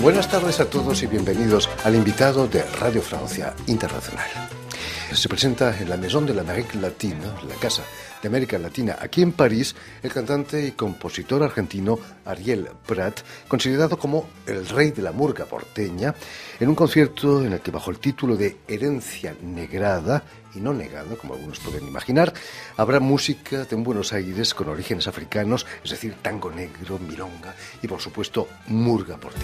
Buenas tardes a todos y bienvenidos al invitado de Radio Francia Internacional. Se presenta en la Maison de l'Amérique Latine, la Casa de América Latina, aquí en París, el cantante y compositor argentino Ariel Prat, considerado como el rey de la murga porteña, en un concierto en el que, bajo el título de Herencia Negrada, y no negada, como algunos pueden imaginar, habrá música de Buenos Aires con orígenes africanos, es decir, tango negro, milonga y, por supuesto, murga porteña.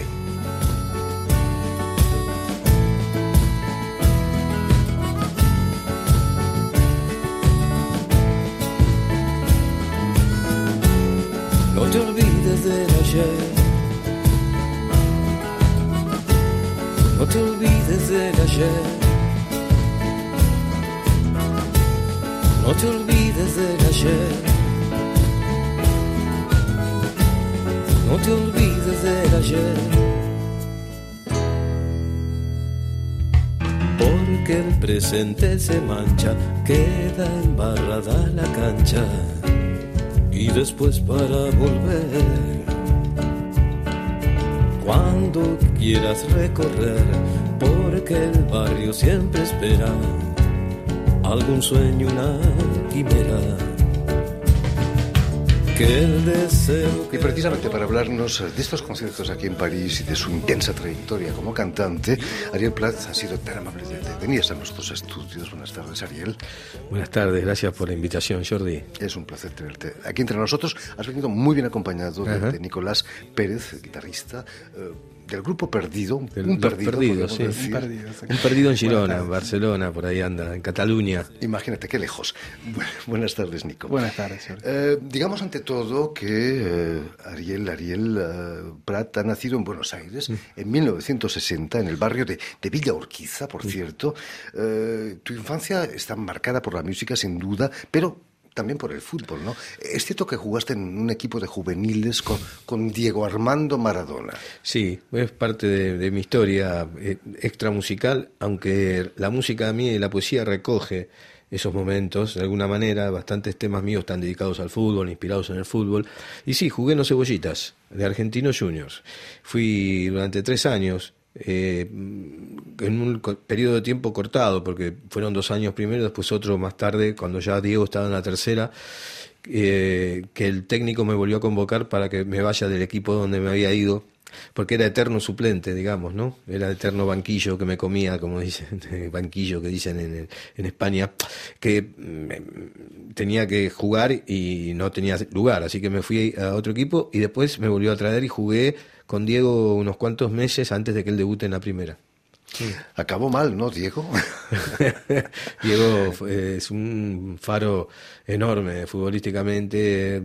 No te olvides del ayer, no te olvides del ayer, no te olvides del ayer, no te olvides del ayer, porque el presente se mancha, queda embarrada la cancha. Y después para volver, cuando quieras recorrer, porque el barrio siempre espera algún sueño, una quimera. Que el deseo... Y precisamente para hablarnos de estos conciertos aquí en París y de su intensa trayectoria como cantante, Ariel Prat ha sido tan amable de venir a nuestros estudios. Buenas tardes, Ariel. Buenas tardes, gracias por la invitación, Jordi. Es un placer tenerte aquí entre nosotros. Has venido muy bien acompañado de Nicolás Pérez, guitarrista del grupo Perdido. Un perdido, sí. Un perdido en Girona, en Barcelona, por ahí anda, en Cataluña. Imagínate, qué lejos. Buenas tardes, Nico. Buenas tardes, Jordi. Digamos ante todo que Ariel Prat ha nacido en Buenos Aires en 1960, en el barrio de Villa Urquiza, por cierto. Tu infancia está marcada por la música, sin duda, pero también por el fútbol, ¿no? Es cierto que jugaste en un equipo de juveniles con Diego Armando Maradona. Sí, es parte de mi historia extramusical, aunque la música a mí y la poesía recoge esos momentos, de alguna manera. Bastantes temas míos están dedicados al fútbol, inspirados en el fútbol. Y sí, jugué en los Cebollitas, de Argentinos Juniors. Fui durante 3 años, en un periodo de tiempo cortado, porque fueron 2 años primero, después otro más tarde, cuando ya Diego estaba en la tercera, que el técnico me volvió a convocar para que me vaya del equipo donde me había ido, porque era eterno suplente, digamos, ¿no? Era eterno banquillo que me comía, como dicen, banquillo que dicen en España, que tenía que jugar y no tenía lugar, así que me fui a otro equipo y después me volvió a traer y jugué con Diego unos cuantos meses antes de que él debute en la primera. Sí. Acabó mal, ¿no, Diego? Diego es un faro enorme futbolísticamente.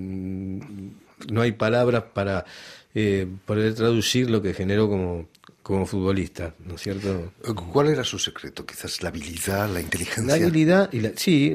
No hay palabras para poder traducir lo que generó como futbolista, ¿no es cierto? ¿Cuál era su secreto? Quizás la habilidad, la inteligencia. La habilidad y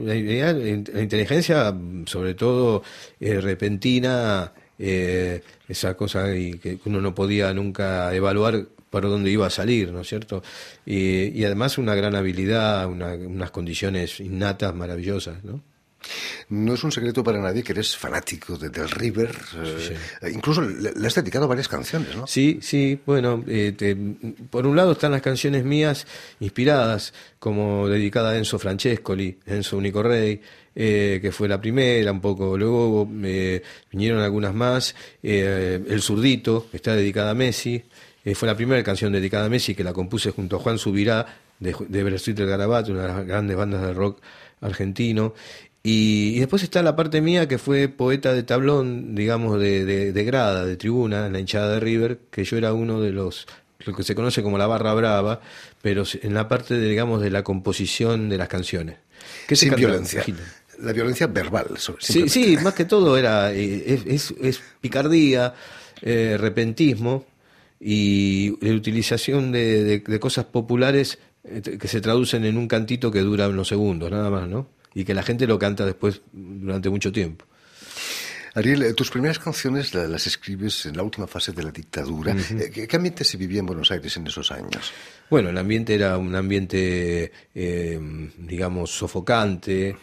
la inteligencia, sobre todo repentina, esa cosa que uno no podía nunca evaluar para dónde iba a salir, ¿no es cierto? Y además una gran habilidad, unas condiciones innatas maravillosas, ¿no? No es un secreto para nadie que eres fanático del River. Sí. Incluso le has dedicado varias canciones, ¿no? Sí, bueno, por un lado están las canciones mías inspiradas, como dedicada a Enzo Francescoli, Enzo Único Rey, que fue la primera un poco. Luego vinieron algunas más. El Zurdito, que está dedicada a Messi. Fue la primera canción dedicada a Messi, que la compuse junto a Juan Subirá, de Brasil del Garabato, una de las grandes bandas de rock argentino. Y después está la parte mía, que fue poeta de tablón, digamos, de grada, de tribuna, en la hinchada de River, que yo era uno de lo que se conoce como la barra brava, pero en la parte, digamos, de la composición de las canciones. Que sin violencia. La violencia verbal. Sí, más que todo es picardía, repentismo y la utilización de cosas populares que se traducen en un cantito que dura unos segundos, nada más, ¿no? Y que la gente lo canta después durante mucho tiempo. Ariel, tus primeras canciones las escribes en la última fase de la dictadura. ¿Qué ambiente se vivía en Buenos Aires en esos años? Bueno, el ambiente era un ambiente, digamos, sofocante,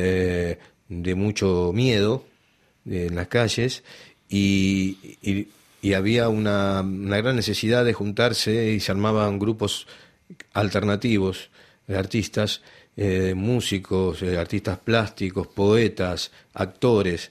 de mucho miedo en las calles, y y había una gran necesidad de juntarse y se armaban grupos alternativos de artistas, músicos, artistas plásticos, poetas, actores,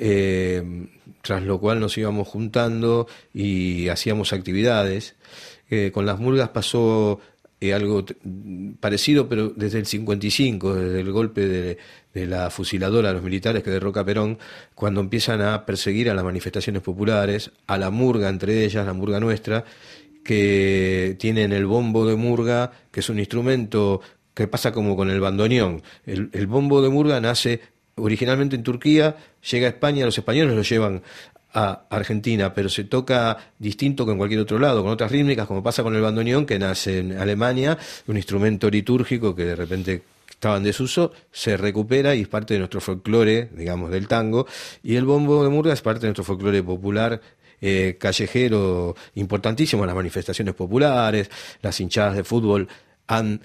tras lo cual nos íbamos juntando y hacíamos actividades. Con las murgas pasó algo parecido, pero desde el 55, desde el golpe de la fusiladora a los militares que derroca Perón, cuando empiezan a perseguir a las manifestaciones populares, a la murga, entre ellas la murga nuestra, que tienen el bombo de murga, que es un instrumento que pasa como con el bandoneón. El bombo de murga nace originalmente en Turquía, llega a España, los españoles lo llevan a Argentina, pero se toca distinto que en cualquier otro lado, con otras rítmicas, como pasa con el bandoneón, que nace en Alemania, un instrumento litúrgico que de repente estaba en desuso, se recupera y es parte de nuestro folclore, digamos, del tango, y el bombo de murga es parte de nuestro folclore popular, callejero, importantísimo en las manifestaciones populares. Las hinchadas de fútbol han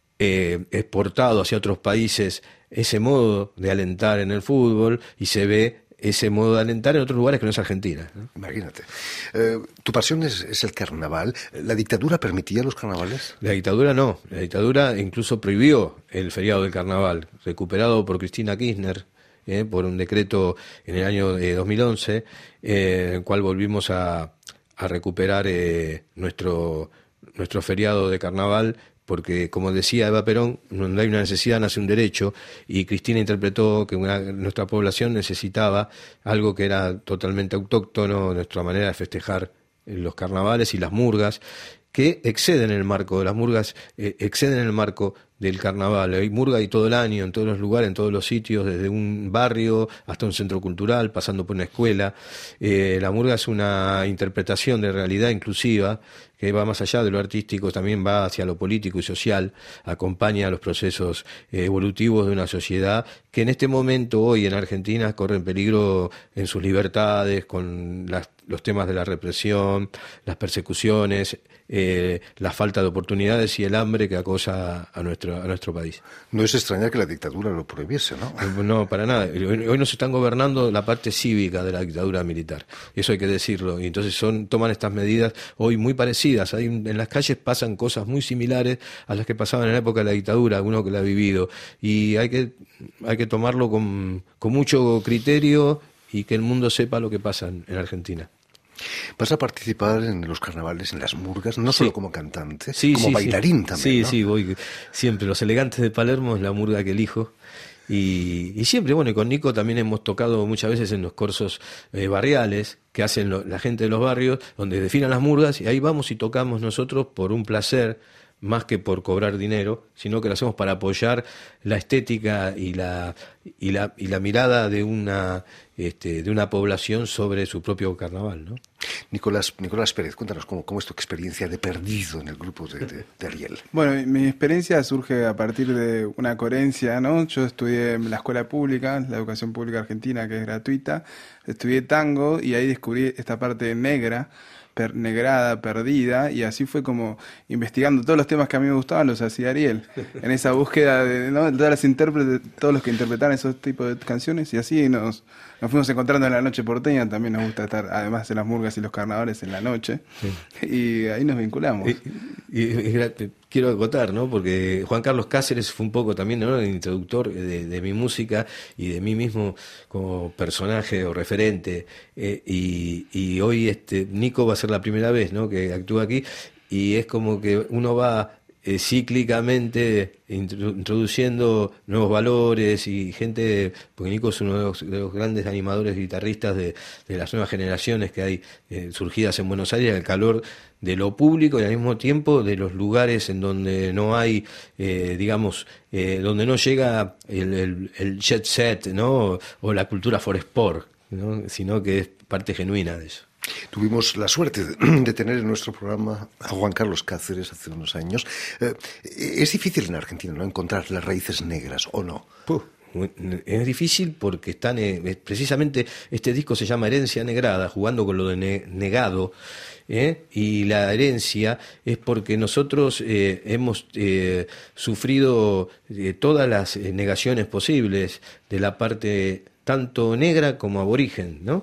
exportado hacia otros países ese modo de alentar en el fútbol, y se ve ese modo de alentar en otros lugares que no es Argentina, ¿no? Imagínate. Tu pasión es el carnaval. ¿La dictadura permitía los carnavales? La dictadura no. La dictadura incluso prohibió el feriado del carnaval, recuperado por Cristina Kirchner, por un decreto en el año 2011, en el cual volvimos a recuperar nuestro feriado de carnaval, porque, como decía Eva Perón, donde hay una necesidad nace un derecho, y Cristina interpretó que nuestra población necesitaba algo que era totalmente autóctono, nuestra manera de festejar los carnavales y las murgas, que exceden el marco de las murgas, exceden el marco del carnaval. Hay murga y todo el año, en todos los lugares, en todos los sitios, desde un barrio hasta un centro cultural, pasando por una escuela. La murga es una interpretación de realidad inclusiva que va más allá de lo artístico, también va hacia lo político y social, acompaña los procesos evolutivos de una sociedad que en este momento, hoy en Argentina, corre en peligro en sus libertades, con los temas de la represión, las persecuciones, la falta de oportunidades y el hambre que acosa a nuestro país. No es extrañar que la dictadura lo prohibiese, ¿no? No, para nada. Hoy nos están gobernando la parte cívica de la dictadura militar. Eso hay que decirlo. Y entonces toman estas medidas hoy muy parecidas. Ahí en las calles pasan cosas muy similares a las que pasaban en la época de la dictadura, uno que la ha vivido. Y hay que tomarlo con mucho criterio y que el mundo sepa lo que pasa en Argentina. ¿Vas a participar en los carnavales, en las murgas, no solo como cantante, como bailarín también, Sí, ¿no? sí, voy siempre. Los Elegantes de Palermo es la murga que elijo. Y siempre, bueno, y con Nico también hemos tocado muchas veces en los corsos barriales que hacen la gente de los barrios, donde desfilan las murgas, y ahí vamos y tocamos nosotros por un placer, más que por cobrar dinero, sino que lo hacemos para apoyar la estética y la mirada de una población sobre su propio carnaval, ¿no? Nicolás Pérez, cuéntanos cómo es tu experiencia de perdido en el grupo de Ariel. Bueno, mi experiencia surge a partir de una coherencia, ¿no? Yo estudié en la escuela pública, la educación pública argentina, que es gratuita, estudié tango y ahí descubrí esta parte negra, negrada, perdida, y así fue como investigando todos los temas que a mí me gustaban, los hacía Ariel, en esa búsqueda de, ¿no?, todas las intérpretes, todos los que interpretaban esos tipos de canciones, y así nos fuimos encontrando en la noche porteña. También nos gusta estar, además de las murgas y los carnavales, en la noche, sí. Y ahí nos vinculamos. Quiero acotar, ¿no?, porque Juan Carlos Cáceres fue un poco también, ¿no?, el introductor de mi música y de mí mismo como personaje o referente, y hoy Nico va a ser la primera vez, ¿no?, que actúa aquí, y es como que uno va cíclicamente introduciendo nuevos valores y gente, porque Nico es uno de los grandes animadores y guitarristas de las nuevas generaciones que hay surgidas en Buenos Aires, el calor de lo público y al mismo tiempo de los lugares en donde no hay, donde no llega el jet set, ¿no?, o la cultura for sport, ¿no?, sino que es parte genuina de eso. Tuvimos la suerte de tener en nuestro programa a Juan Carlos Cáceres hace unos años. Es difícil en Argentina, ¿no?, encontrar las raíces negras, ¿o no? Es difícil porque están, precisamente este disco se llama Herencia Negrada, jugando con lo de negado, y la herencia es porque nosotros hemos sufrido todas las negaciones posibles de la parte tanto negra como aborigen, ¿no?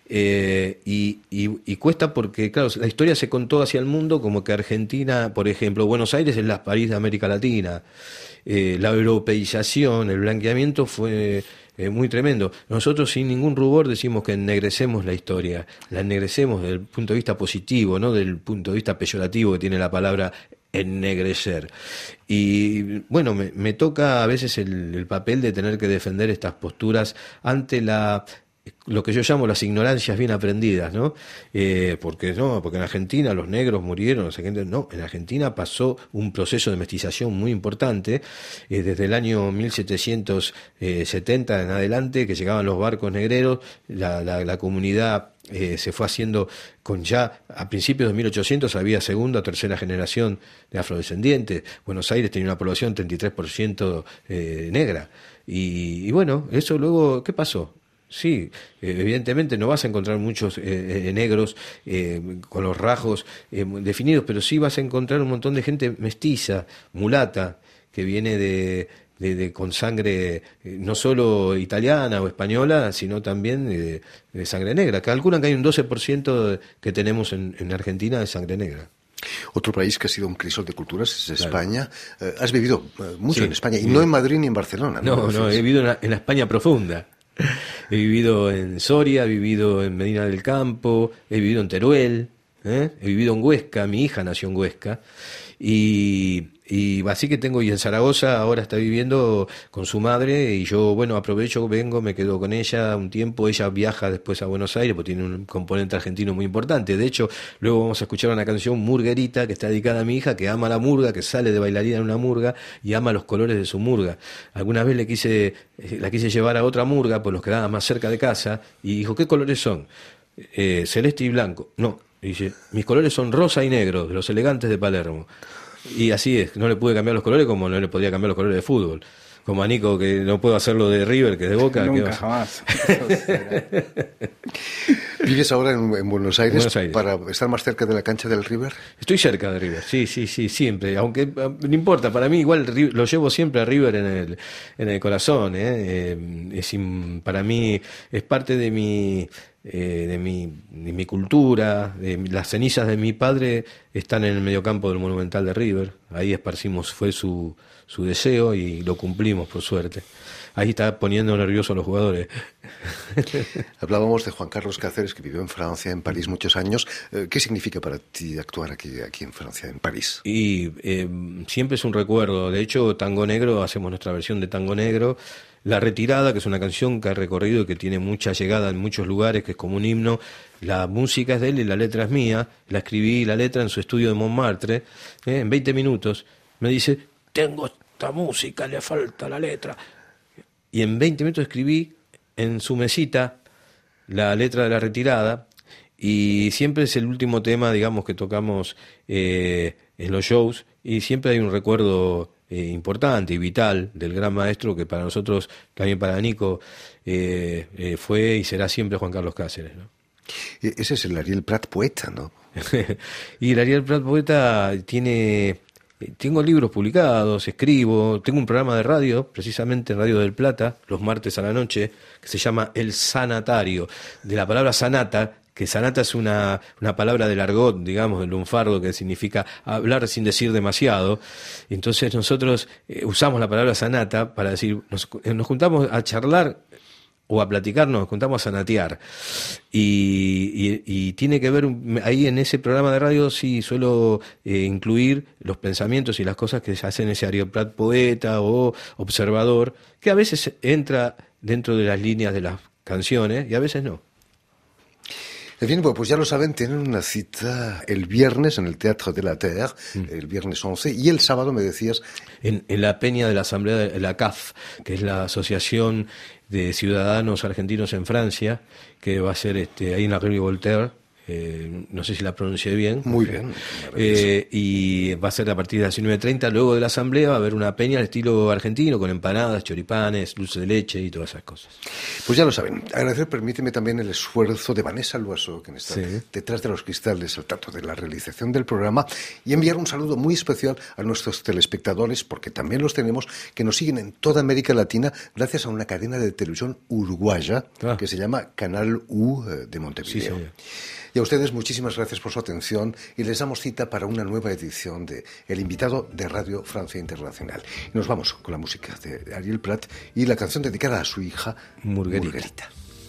Y cuesta porque, claro, la historia se contó hacia el mundo como que Argentina, por ejemplo, Buenos Aires es la París de América Latina. La europeización, el blanqueamiento fue muy tremendo. Nosotros sin ningún rubor decimos que ennegrecemos la historia, la ennegrecemos desde el punto de vista positivo, no del punto de vista peyorativo que tiene la palabra ennegrecer. Y bueno, me toca a veces el papel de tener que defender estas posturas ante lo que yo llamo las ignorancias bien aprendidas, ¿no? Porque en Argentina los negros murieron, no sé qué, no, en Argentina pasó un proceso de mestización muy importante, desde el año 1770 en adelante, que llegaban los barcos negreros, la comunidad se fue haciendo ya a principios de 1800 había segunda o tercera generación de afrodescendientes. Buenos Aires tenía una población 33% negra. Y bueno, eso luego, ¿qué pasó? Sí, evidentemente no vas a encontrar muchos negros con los rasgos definidos, pero sí vas a encontrar un montón de gente mestiza, mulata, que viene con sangre no solo italiana o española, sino también de sangre negra. Calculan que hay un 12% que tenemos en Argentina de sangre negra. Otro país que ha sido un crisol de culturas es España. Has vivido mucho Sí, en España, y no en Madrid ni en Barcelona. No, he vivido en la España profunda. He vivido en Soria, he vivido en Medina del Campo, he vivido en Teruel, he vivido en Huesca, mi hija nació en Huesca, y así que y en Zaragoza ahora está viviendo con su madre, y yo, bueno, aprovecho, vengo, me quedo con ella un tiempo, ella viaja después a Buenos Aires, porque tiene un componente argentino muy importante. De hecho, luego vamos a escuchar una canción, Murguerita, que está dedicada a mi hija, que ama la murga, que sale de bailarina en una murga, y ama los colores de su murga. Alguna vez la quise llevar a otra murga, pues nos quedaba más cerca de casa, y dijo, ¿qué colores son? Celeste y blanco. No, dice, mis colores son rosa y negro, de los Elegantes de Palermo. Y así es, no le pude cambiar los colores como no le podía cambiar los colores de fútbol. Como a Nico, que no puedo hacerlo de River, que es de Boca. Nunca, jamás. ¿Vives ahora en Buenos Aires para estar más cerca de la cancha del River? Estoy cerca de River, sí, siempre. Aunque no importa, para mí igual lo llevo siempre a River en el corazón. Para mí es parte de mi cultura. Las cenizas de mi padre están en el mediocampo del Monumental de River. Ahí esparcimos, fue su deseo, y lo cumplimos, por suerte. Ahí está poniendo nerviosos a los jugadores. Hablábamos de Juan Carlos Cáceres, que vivió en Francia, en París, muchos años. ¿Qué significa para ti actuar aquí en Francia, en París? Y siempre es un recuerdo. De hecho, Tango Negro, hacemos nuestra versión de Tango Negro. La Retirada, que es una canción que ha recorrido y que tiene mucha llegada en muchos lugares, que es como un himno. La música es de él y la letra es mía. La escribí, la letra, en su estudio de Montmartre, en 20 minutos. Me dice, tengo esta música, le falta la letra. Y en 20 minutos escribí en su mesita la letra de La Retirada, y siempre es el último tema, digamos, que tocamos en los shows, y siempre hay un recuerdo importante y vital del gran maestro, que para nosotros, también para Nico, fue y será siempre Juan Carlos Cáceres, ¿no? Ese es el Ariel Prat poeta, ¿no? Y el Ariel Prat poeta tengo libros publicados, escribo, tengo un programa de radio, precisamente en Radio del Plata, los martes a la noche, que se llama El Sanatario, de la palabra sanata, que sanata es una palabra del argot, digamos, del lunfardo, que significa hablar sin decir demasiado. Entonces nosotros usamos la palabra sanata para decir, nos juntamos a charlar o a platicar, nos juntamos a sanatear. Y tiene que ver, ahí en ese programa de radio sí suelo incluir los pensamientos y las cosas que se hacen ese Ariel Prat poeta o observador, que a veces entra dentro de las líneas de las canciones y a veces no. Bien, pues ya lo saben, tienen una cita el viernes en el Théâtre de la Terre, el viernes 11, y el sábado me decías... En la peña de la Asamblea de la CAF, que es la Asociación de Ciudadanos Argentinos en Francia, que va a ser ahí en la Rue Voltaire, no sé si la pronuncié bien. Muy bien. Y va a ser a partir de las 19:30. Luego de la asamblea va a haber una peña al estilo argentino con empanadas, choripanes, dulce de leche y todas esas cosas. Pues ya lo saben. Agradecer, permíteme también el esfuerzo de Vanessa Luaso, que está detrás de los cristales al tanto de la realización del programa, y enviar un saludo muy especial a nuestros telespectadores, porque también los tenemos, que nos siguen en toda América Latina gracias a una cadena de televisión uruguaya que se llama Canal U de Montevideo. Sí, y a ustedes muchísimas gracias por su atención y les damos cita para una nueva edición de El Invitado de Radio Francia Internacional. Y nos vamos con la música de Ariel Prat y la canción dedicada a su hija Murguerita.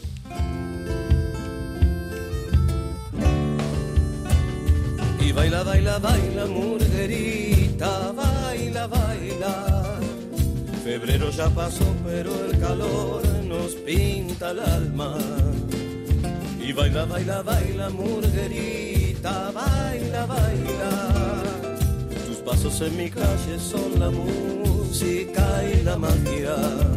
Y baila, baila, baila, Murguerita, baila, baila. Febrero ya pasó, pero el calor nos pinta el alma. Y baila, baila, baila, Murguerita, baila, baila. Tus pasos en mi calle son la música y la magia.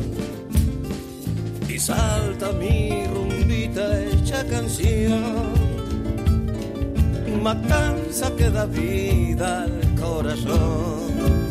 Y salta mi rumbita hecha canción, matanza que da vida al corazón.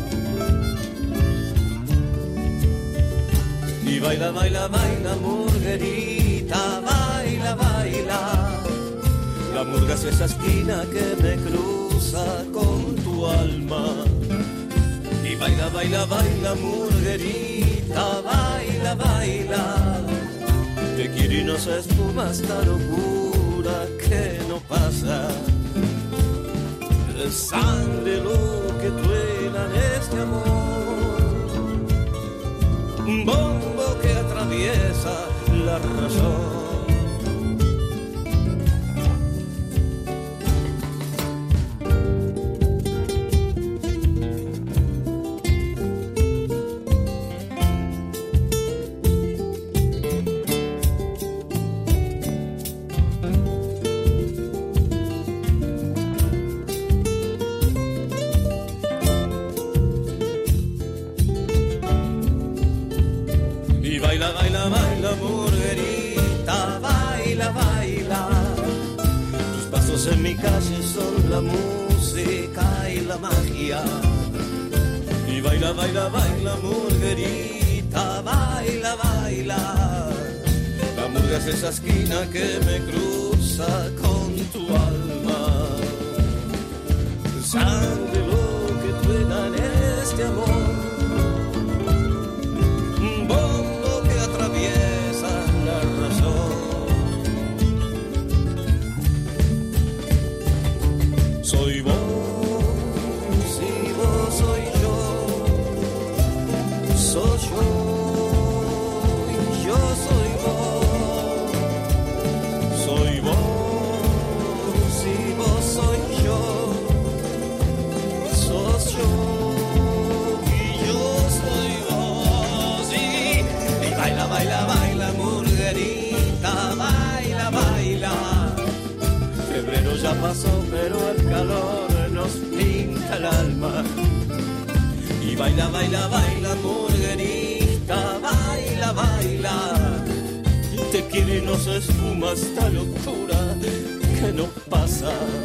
Y baila, baila, baila, Murguerita, baila, baila. La murga es esa esquina que me cruza con tu alma. Y baila, baila, baila, Murguerita, baila, baila. Te quiero y no se espuma esta locura que no pasa. Es sangre lo que truena en este amor, un bombo que atraviesa la razón. Murguerita, baila, baila. Tus pasos en mi calle son la música y la magia. Y baila, baila, baila, Murguerita, baila, baila. La murga es esa esquina que me cruza con tu alma. Sangre lo que truena en este amor, soy vos y vos soy yo, soy yo y yo soy vos, soy vos y vos soy yo, sos yo y yo soy vos. Y baila, baila, baila, Murguerita, baila, baila. Febrero ya pasó, pero el calor nos pinta el alma. Y baila, baila, baila, Murguerita, baila, baila. Te quiere y no se esfuma esta locura que no pasa.